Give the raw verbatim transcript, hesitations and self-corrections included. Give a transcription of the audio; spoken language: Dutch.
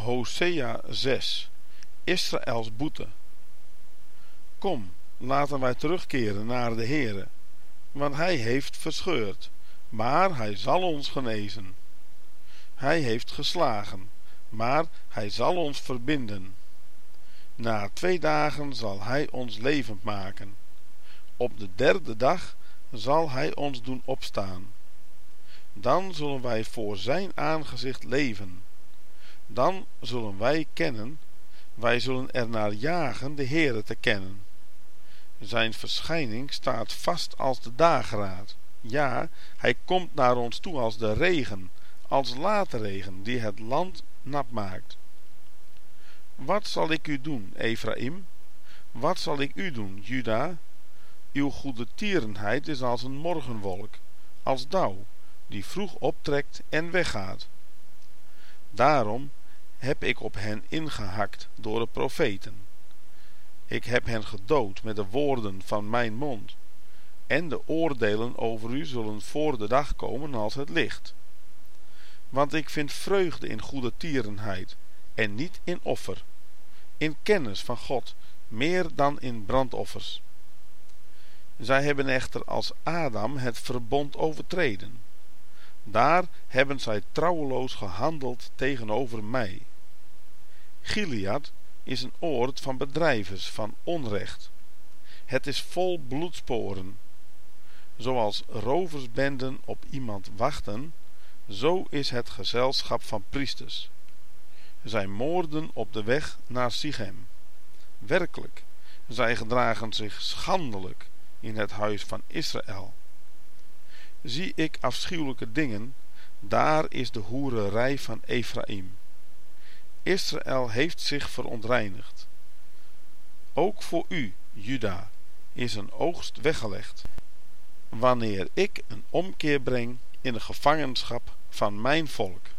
Hosea zes. Israëls boete. Kom, laten wij terugkeren naar de Heere, want hij heeft verscheurd, maar hij zal ons genezen. Hij heeft geslagen, maar hij zal ons verbinden. Na twee dagen zal hij ons levend maken. Op de derde dag zal hij ons doen opstaan. Dan zullen wij voor zijn aangezicht leven. Dan zullen wij kennen, wij zullen er naar jagen de Heere te kennen. Zijn verschijning staat vast als de dageraad. Ja, hij komt naar ons toe als de regen, als lateregen die het land nat maakt. Wat zal ik u doen, Efraïm? Wat zal ik u doen, Juda? Uw goedertierenheid is als een morgenwolk, als dauw, die vroeg optrekt en weggaat. Daarom heb ik op hen ingehakt door de profeten. Ik heb hen gedood met de woorden van mijn mond. En de oordelen over u zullen voor de dag komen als het licht. Want ik vind vreugde in goedertierenheid en niet in offer, in kennis van God, meer dan in brandoffers. Zij hebben echter als Adam het verbond overtreden. Daar hebben zij trouweloos gehandeld tegenover mij. Gilead is een oord van bedrijvers van onrecht. Het is vol bloedsporen. Zoals roversbenden op iemand wachten, zo is het gezelschap van priesters. Zij moorden op de weg naar Sichem. Werkelijk, zij gedragen zich schandelijk in het huis van Israël. Zie ik afschuwelijke dingen, daar is de hoererij van Efraïm. Israël heeft zich verontreinigd. Ook voor u, Juda, is een oogst weggelegd, wanneer ik een omkeer breng in de gevangenschap van mijn volk.